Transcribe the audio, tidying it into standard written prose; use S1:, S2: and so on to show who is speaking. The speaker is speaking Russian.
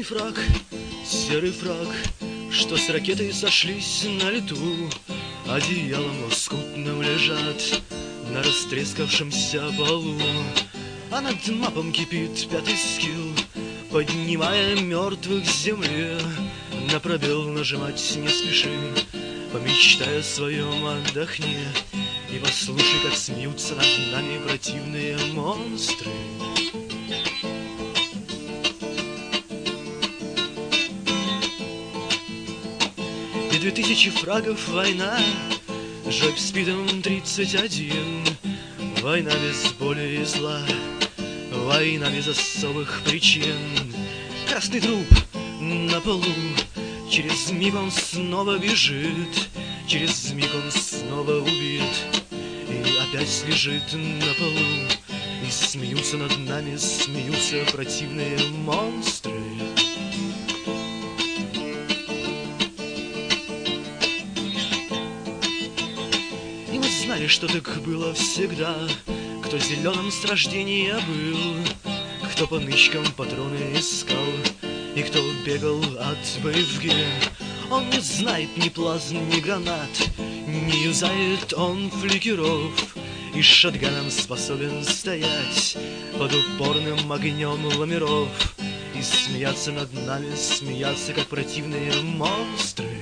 S1: серый фраг, что с ракетой сошлись на лету, одеялом лоскутным лежат на растрескавшемся полу. А над мапом кипит 5-й скилл, поднимая мертвых с земли. На пробел нажимать не спеши, помечтай о своем отдохни. И послушай, как смеются над нами противные монстры. И 2000 фрагов война, Жойб с Питом 31. Война без боли и зла, война без особых причин. Красный труп на полу, через миг он снова бежит, через миг он снова убит и опять лежит на полу. И смеются над нами, смеются противные монстры. И мы знали, что так было всегда. Кто зеленым с рождения был, кто по нычкам патроны искал, и кто бегал от боевки. Он не знает ни плазм, ни гранат, не юзает он фликеров, и шотганом способен стоять под упорным огнем ламеров. И смеяться над нами, смеяться, как противные монстры.